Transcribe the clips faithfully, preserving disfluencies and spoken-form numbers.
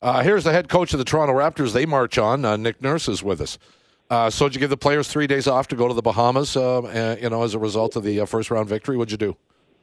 Uh, here's the head coach of the Toronto Raptors. They march on. Uh, Nick Nurse is with us. Uh, so did you give the players three days off to go to the Bahamas, uh, uh, you know, as a result of the uh, first-round victory? What'd you do?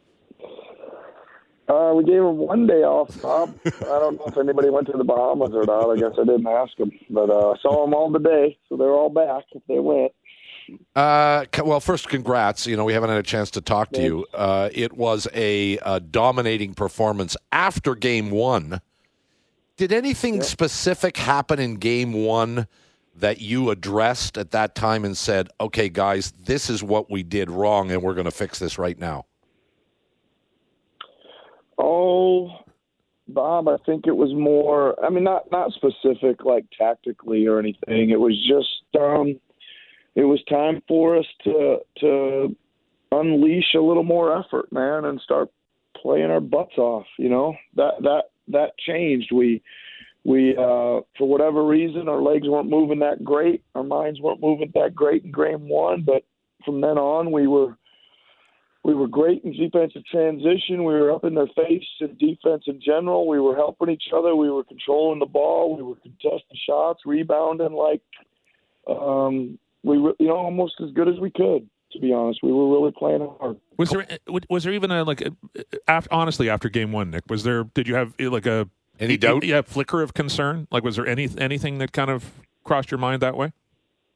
Uh, we gave them one day off, Bob. I don't know if anybody went to the Bahamas or not. I guess I didn't ask them. But uh, I saw them all today, so they're all back if they went. Uh, well, first, congrats. You know, we haven't had a chance to talk to you. Uh, it was a, a dominating performance after game one. Did anything yep. specific happen in game one that you addressed at that time and said, okay, guys, this is what we did wrong, and we're going to fix this right now? Oh, Bob, I think it was more, I mean, not, not specific, like tactically or anything. It was just, um, it was time for us to, to unleash a little more effort, man, and start playing our butts off. You know, that, that, that changed. We, we, uh, for whatever reason, our legs weren't moving that great. Our minds weren't moving that great in game one, but from then on, we were, We were great in defensive transition. We were up in their face in defense in general. We were helping each other. We were controlling the ball. We were contesting shots, rebounding like um, we were, you know, almost as good as we could. To be honest, we were really playing hard. Was there was there even a like a, after, honestly after game one, Nick? Was there did you have like a any doubt? Yeah, flicker of concern? Like, was there any anything that kind of crossed your mind that way?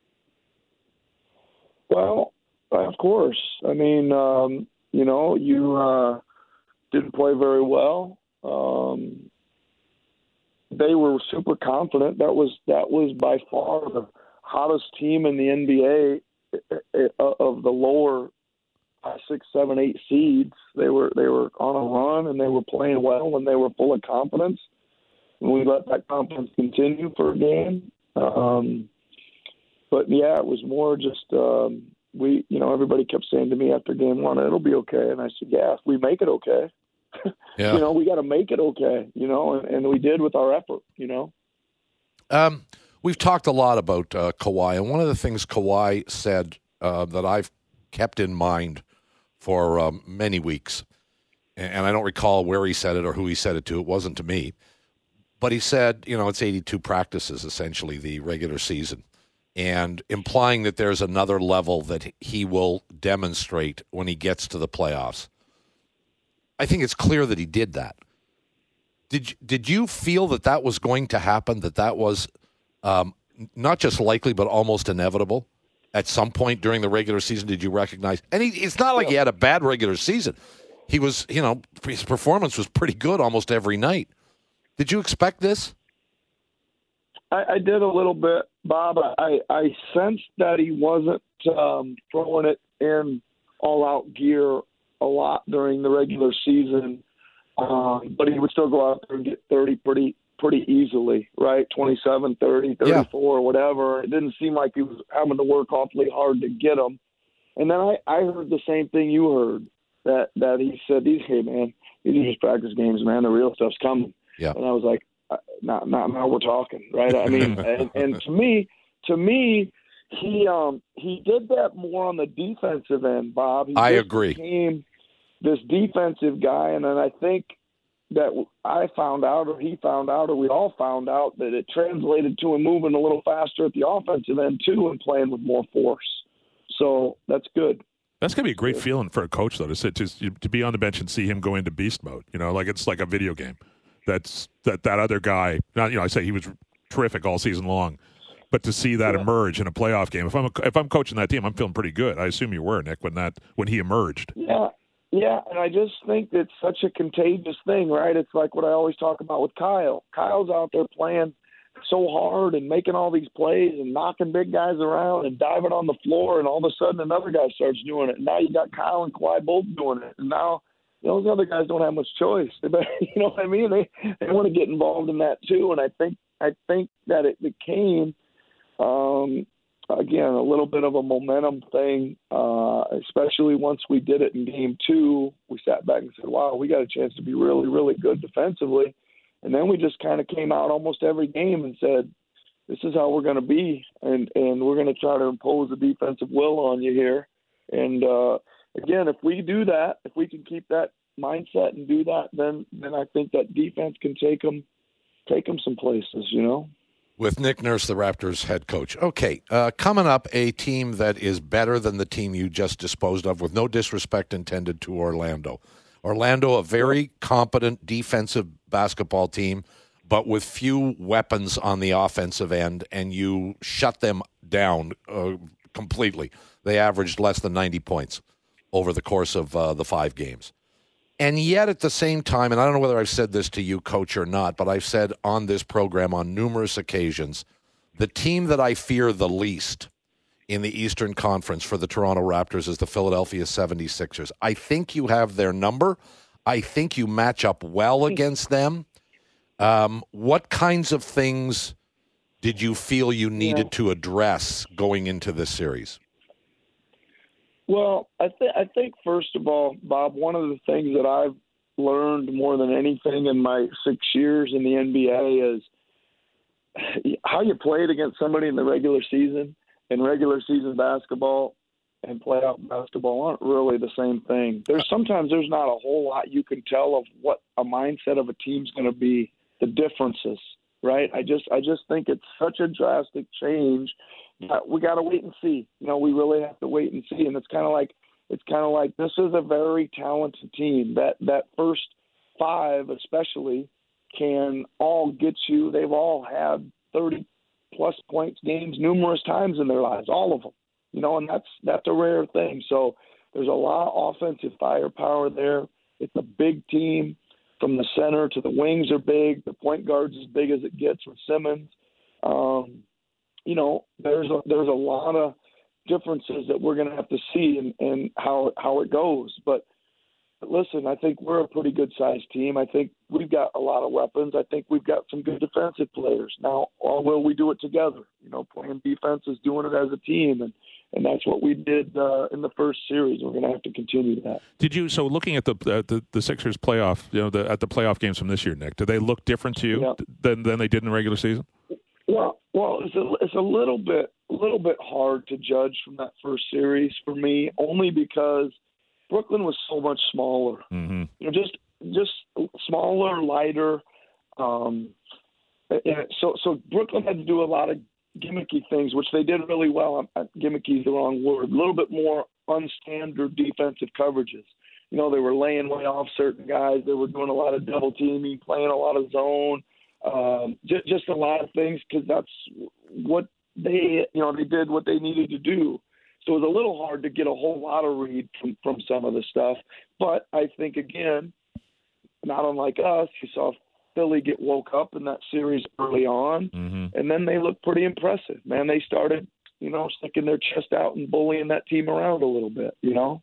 Well. Of course. I mean, um, you know, you uh, didn't play very well. Um, they were super confident. That was that was by far the hottest team in the N B A of the lower five, six, seven, eight seeds. They were they were on a run and they were playing well and they were full of confidence. And we let that confidence continue for a game. Um, but yeah, it was more just. Um, We, you know, everybody kept saying to me after game one, it'll be okay. And I said, yeah, if we make it okay, yeah. you know, we got to make it okay, you know, and, and we did with our effort, you know. Um, we've talked a lot about uh, Kawhi, and one of the things Kawhi said uh, that I've kept in mind for um, many weeks, and, and I don't recall where he said it or who he said it to. It wasn't to me. But he said, you know, it's eighty-two practices, essentially, the regular season. And implying that there's another level that he will demonstrate when he gets to the playoffs. I think it's clear that he did that. Did did you feel that that was going to happen, that that was um, not just likely but almost inevitable at some point during the regular season? Did you recognize? And he, it's not like he had a bad regular season. He was, you know, his performance was pretty good almost every night. Did you expect this? I, I did a little bit, Bob. I, I sensed that he wasn't um, throwing it in all-out gear a lot during the regular season, um, but he would still go out there and get thirty pretty pretty easily, right? twenty-seven, thirty, thirty-four, yeah. whatever. It didn't seem like he was having to work awfully hard to get them. And then I, I heard the same thing you heard, that, that he said, "These hey, man, these are just practice games, man. The real stuff's coming." Yeah. And I was like, Now, now, now we're talking, right? I mean, and, and to me, to me, he um, he did that more on the defensive end, Bob. He I just agree. Became this defensive guy, and then I think that I found out, or he found out, or we all found out that it translated to him moving a little faster at the offensive end too, and playing with more force. So that's good. That's gonna be a great feeling for a coach, though, to sit to to be on the bench and see him go into beast mode. You know, like it's like a video game. That's that, that other guy. Not, you know, I say he was terrific all season long, but to see that yeah. emerge in a playoff game. If I'm a, if I'm coaching that team, I'm feeling pretty good. I assume you were, Nick, when that when he emerged. Yeah, yeah, and I just think it's such a contagious thing, right? It's like what I always talk about with Kyle. Kyle's out there playing so hard and making all these plays and knocking big guys around and diving on the floor, and all of a sudden another guy starts doing it. And now you got Kyle and Kawhi both doing it, and now those other guys don't have much choice. They better, you know what I mean? They they want to get involved in that too. And I think I think that it became, um, again, a little bit of a momentum thing, uh, especially once we did it in game two. We sat back and said, wow, we got a chance to be really, really good defensively. And then we just kind of came out almost every game and said, this is how we're going to be, and, and we're going to try to impose a defensive will on you here. And, uh, again, if we do that, if we can keep that mindset and do that, then then I think that defense can take them take them some places, you know. With Nick Nurse, the Raptors head coach. Okay, uh, coming up, a team that is better than the team you just disposed of, with no disrespect intended to Orlando. Orlando, a very competent defensive basketball team, but with few weapons on the offensive end, and you shut them down uh, completely. They averaged less than ninety points over the course of uh, the five games. And yet at the same time, and I don't know whether I've said this to you, Coach, or not, but I've said on this program on numerous occasions, the team that I fear the least in the Eastern Conference for the Toronto Raptors is the Philadelphia seventy-sixers. I think you have their number. I think you match up well against them. Um, what kinds of things did you feel you needed yeah. to address going into this series? Well, I, th- I think, first of all, Bob, one of the things that I've learned more than anything in my six years in the N B A is how you played against somebody in the regular season and regular season basketball and playoff basketball aren't really the same thing. There's sometimes there's not a whole lot you can tell of what a mindset of a team's going to be, the differences, right? I just I just think it's such a drastic change. We got to wait and see. You know, we really have to wait and see. And it's kind of like it's kind of like this is a very talented team. That that first five, especially, can all get you. They've all had thirty plus points games numerous times in their lives, all of them. You know, and that's that's a rare thing. So there's a lot of offensive firepower there. It's a big team from the center to the wings are big. The point guard's as big as it gets with Simmons. Um, You know, there's a, there's a lot of differences that we're going to have to see and in, in how how it goes. But, but listen, I think we're a pretty good-sized team. I think we've got a lot of weapons. I think we've got some good defensive players. Now, or will we do it together? You know, playing defense is doing it as a team, and, and that's what we did uh, in the first series. We're going to have to continue that. Did you? So, looking at the uh, the, the Sixers playoff, you know, the, at the playoff games from this year, Nick, do they look different to you yeah. than than they did in the regular season? Well, well, it's a, it's a little bit, a little bit hard to judge from that first series for me, only because Brooklyn was so much smaller. Mm-hmm. You know, just, just smaller, lighter. Um, and so, so Brooklyn had to do a lot of gimmicky things, which they did really well. Gimmicky is the wrong word. A little bit more unstandard defensive coverages. You know, they were laying way off certain guys. They were doing a lot of double teaming, playing a lot of zone. Um, just, just a lot of things because that's what they, you know, they did what they needed to do. So it was a little hard to get a whole lot of read from, from some of the stuff. But I think, again, not unlike us, you saw Philly get woke up in that series early on, mm-hmm. and then they looked pretty impressive. Man, they started, you know, sticking their chest out and bullying that team around a little bit, you know.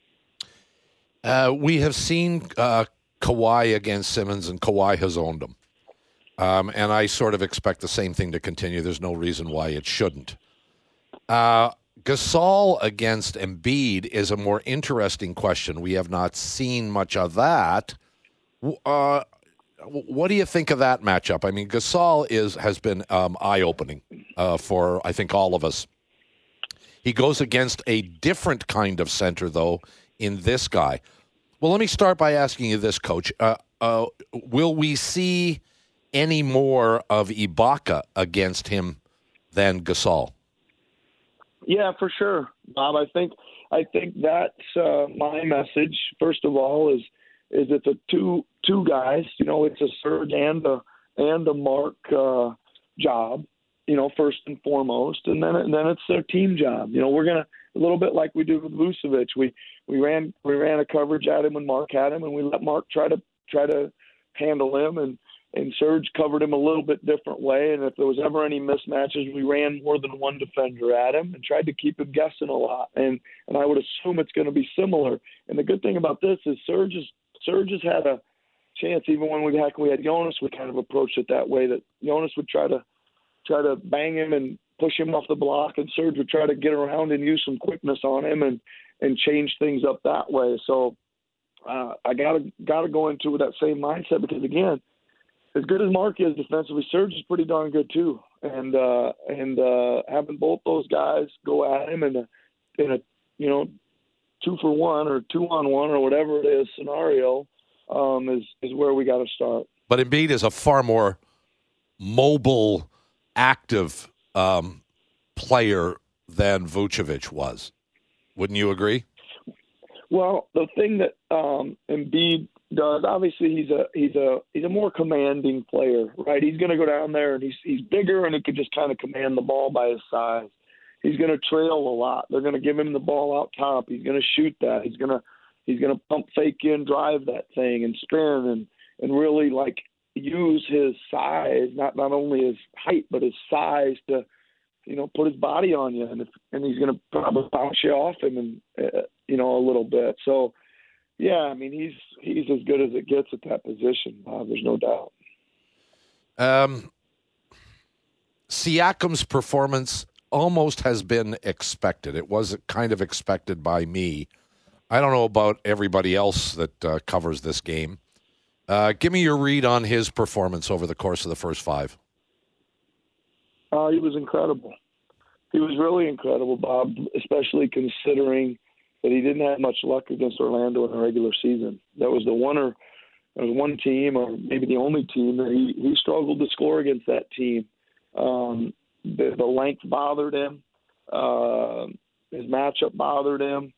Uh, we have seen uh, Kawhi against Simmons, and Kawhi has owned him. Um, and I sort of expect the same thing to continue. There's no reason why it shouldn't. Uh, Gasol against Embiid is a more interesting question. We have not seen much of that. Uh, what do you think of that matchup? I mean, Gasol is has been um, eye-opening uh, for, I think, all of us. He goes against a different kind of center, though, in this guy. Well, let me start by asking you this, Coach. Uh, uh, will we see any more of Ibaka against him than Gasol? Yeah, for sure, Bob. I think I think that's uh, my message. First of all, is is it's a two two guys. You know, it's a Serge and a and a Mark uh, job. You know, first and foremost, and then and then it's their team job. You know, we're gonna a little bit like we did with Vucevic. We we ran we ran a coverage at him when Mark had him, and we let Mark try to try to handle him and. And Serge covered him a little bit different way. And if there was ever any mismatches, we ran more than one defender at him and tried to keep him guessing a lot. And and I would assume it's going to be similar. And the good thing about this is Serge, is, Serge has had a chance, even when we had, we had Jonas, we kind of approached it that way, that Jonas would try to try to bang him and push him off the block, and Serge would try to get around and use some quickness on him and, and change things up that way. So uh, I gotta gotta go into that same mindset because, again, as good as Mark is defensively, Serge is pretty darn good too. And uh, and uh, having both those guys go at him in a in a you know two for one or two on one or whatever it is scenario um, is is where we got to start. But Embiid is a far more mobile, active um, player than Vucevic was. Wouldn't you agree? Well, the thing that um, Embiid does, obviously, he's a he's a he's a more commanding player, right? He's going to go down there and he's he's bigger and he could just kind of command the ball by his size. He's going to trail a lot. They're going to give him the ball out top. He's going to shoot that. He's going to he's going to pump fake in, drive that thing, and spin and and really like use his size, not not only his height but his size to, you know, put his body on you, and if, and he's going to probably bounce you off him and uh, you know a little bit. So yeah, I mean he's he's as good as it gets at that position. Uh, there's no doubt. Um, Siakam's performance almost has been expected. It was kind of expected by me. I don't know about everybody else that uh, covers this game. Uh, give me your read on his performance over the course of the first five. Uh, he was incredible. He was really incredible, Bob, especially considering that he didn't have much luck against Orlando in the regular season. That was the one or there was one team, or maybe the only team, that he, he struggled to score against that team. Um, the, the length bothered him. Uh, his matchup bothered him.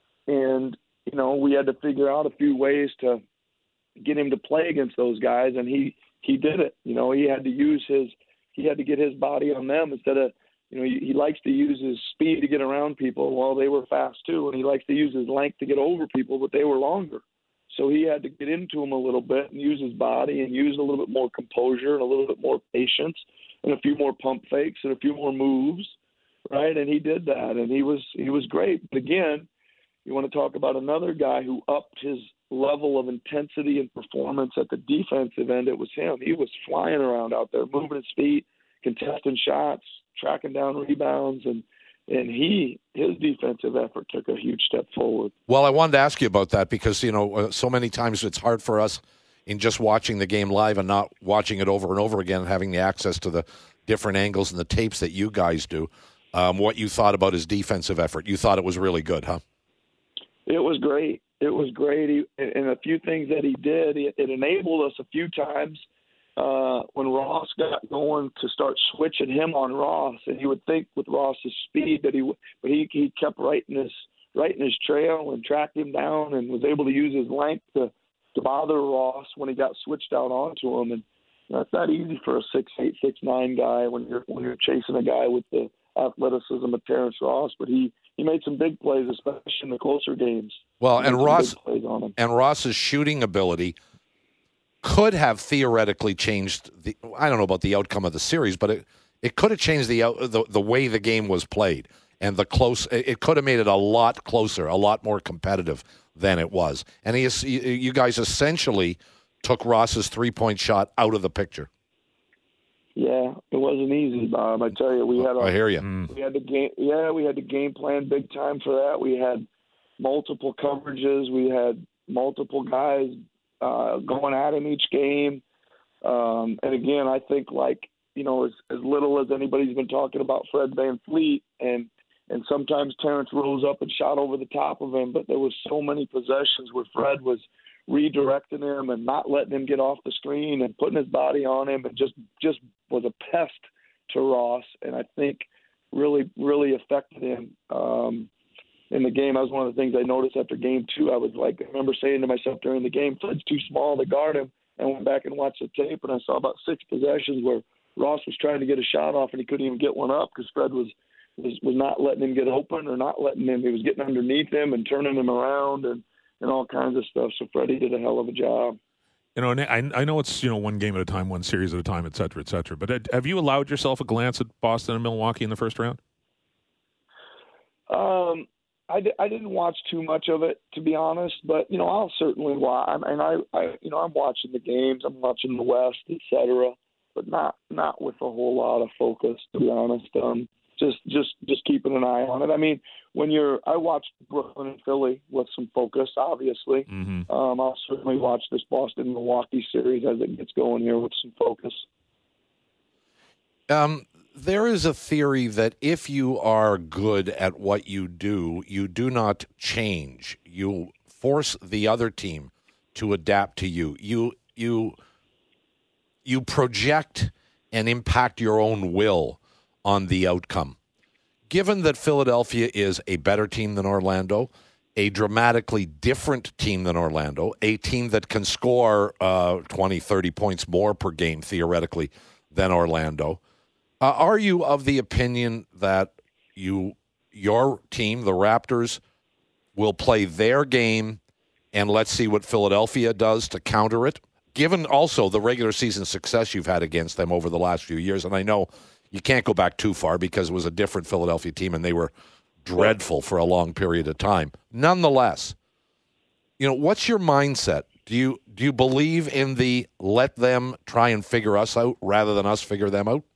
And, you know, we had to figure out a few ways to get him to play against those guys, and he, he did it. You know, he had to use his he had to get his body on them instead of, you know, he, he likes to use his speed to get around people. Well, they were fast too, and he likes to use his length to get over people, but they were longer. So he had to get into them a little bit and use his body and use a little bit more composure and a little bit more patience and a few more pump fakes and a few more moves, right? And he did that, and he was he was great. But again, you want to talk about another guy who upped his level of intensity and performance at the defensive end. It was him. He was flying around out there, moving his feet, contesting shots, tracking down rebounds, and and he his defensive effort took a huge step forward. Well, I wanted to ask you about that because, you know, uh, so many times it's hard for us in just watching the game live and not watching it over and over again and having the access to the different angles and the tapes that you guys do. Um, what you thought about his defensive effort. You thought it was really good, huh? It was great. It was great. He, and a few things that he did, it, it enabled us a few times uh, when Ross got going to start switching him on Ross. And you would think with Ross's speed that he would, but he, he kept right in his, right in his trail and tracked him down and was able to use his length to, to bother Ross when he got switched out onto him. And that's not easy for a six eight, six nine guy when you're when you're chasing a guy with the athleticism of Terrence Ross. But he, he made some big plays, especially in the closer games. Well, and Ross and Ross's shooting ability could have theoretically changed the. I don't know about the outcome of the series, but it, it could have changed the, the the way the game was played and the close. It could have made it a lot closer, a lot more competitive than it was. And he is, you guys essentially took Ross's three point shot out of the picture. Yeah, it wasn't easy, Bob. I tell you, we had. A, I hear you. We had the game. Yeah, we had the game plan big time for that. We had multiple coverages. We had multiple guys uh, going at him each game. Um, and again, I think like you know, as, as little as anybody's been talking about Fred VanVleet, and and sometimes Terrence rose up and shot over the top of him, but there was so many possessions where Fred was redirecting him and not letting him get off the screen and putting his body on him, and just just was a pest to Ross, and I think really really affected him um, in the game. That was one of the things I noticed after game two. I was like, I remember saying to myself during the game, Fred's too small to guard him, and I went back and watched the tape, and I saw about six possessions where Ross was trying to get a shot off and he couldn't even get one up because Fred was, was was not letting him get open or not letting him. He was getting underneath him and turning him around and and all kinds of stuff. So Freddie did a hell of a job. You know, and I, I know it's, you know, one game at a time, one series at a time, et cetera, et cetera. But have you allowed yourself a glance at Boston and Milwaukee in the first round? Um, I, di- I didn't watch too much of it, to be honest. But, you know, I'll certainly watch. And I, I, you know, I'm watching the games. I'm watching the West, et cetera. But not not with a whole lot of focus, to be honest. Um, just just just keeping an eye on it. I mean, when you're, I watched Brooklyn and Philly with some focus, obviously. Mm-hmm. Um, I'll certainly watch this Boston-Milwaukee series as it gets going here with some focus. Um, there is a theory that if you are good at what you do, you do not change. You force the other team to adapt to you. You you you project and impact your own will on the outcome. Given that Philadelphia is a better team than Orlando, a dramatically different team than Orlando, a team that can score uh, twenty, thirty points more per game, theoretically, than Orlando, uh, are you of the opinion that you, your team, the Raptors, will play their game and let's see what Philadelphia does to counter it? Given also the regular season success you've had against them over the last few years, and I know you can't go back too far because it was a different Philadelphia team and they were dreadful for a long period of time. Nonetheless, you know, what's your mindset? Do you do you believe in the let them try and figure us out rather than us figure them out?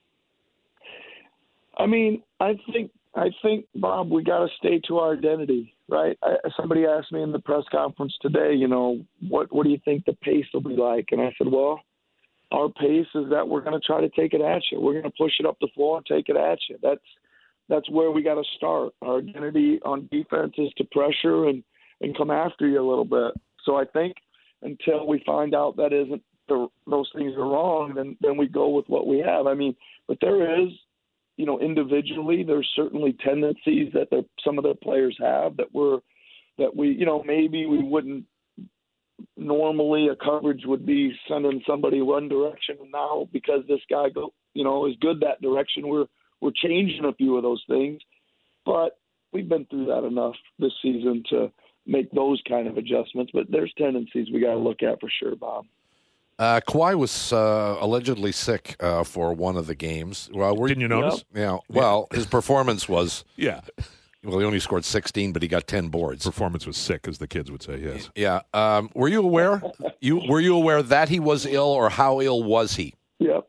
I mean, I think I think Bob, we got to stay to our identity, right? I, somebody asked me in the press conference today, you know, what what do you think the pace will be like? And I said, well, our pace is that we're going to try to take it at you. We're going to push it up the floor and take it at you. That's that's where we got to start. Our identity on defense is to pressure and, and come after you a little bit. So I think until we find out that isn't the, those things are wrong, then then we go with what we have. I mean, but there is, you know, individually, there's certainly tendencies that some of the players have that we're that we, you know, maybe we wouldn't normally a coverage would be sending somebody one direction, and now because this guy go, you know, is good that direction, we're we're changing a few of those things. But we've been through that enough this season to make those kind of adjustments. But there's tendencies we got to look at for sure, Bob. Uh, Kawhi was uh, allegedly sick uh, for one of the games. Well, were, Didn't you notice? Yeah. You know, well, his performance was. Yeah. Well, he only scored sixteen, but he got ten boards. Performance was sick, as the kids would say. Yes. Yeah. Um, were you aware? You were you aware that he was ill, or how ill was he? Yep.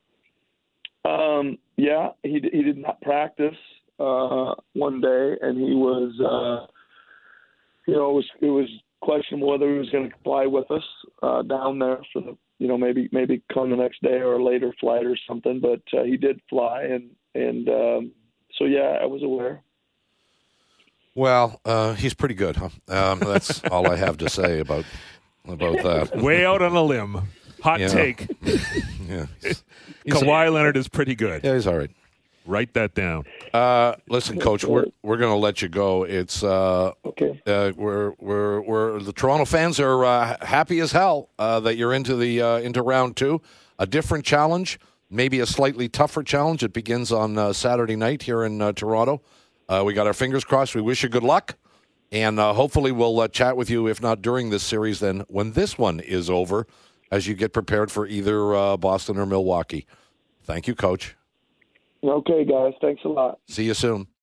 Um, yeah, he he did not practice uh, one day, and he was, uh, you know, it was it was questionable whether he was going to fly with us uh, down there for the, you know, maybe maybe come the next day or a later flight or something. But uh, he did fly, and and um, so yeah, I was aware. Well, uh, he's pretty good, huh? Um, that's all I have to say about about that. Way out on a limb. Hot Yeah. take. Yeah. He's- he's- Kawhi Leonard is pretty good. Yeah, he's all right. Write that down. Uh, listen, Coach, we're we're going to let you go. It's uh, Okay. uh, we're we're we're the Toronto fans are uh, happy as hell uh, that you're into the uh, into round two. A different challenge, maybe a slightly tougher challenge. It begins on uh, Saturday night here in uh, Toronto. Uh, we got our fingers crossed. We wish you good luck, and uh, hopefully we'll uh, chat with you, if not during this series, then when this one is over, as you get prepared for either uh, Boston or Milwaukee. Thank you, Coach. Okay, guys. Thanks a lot. See you soon.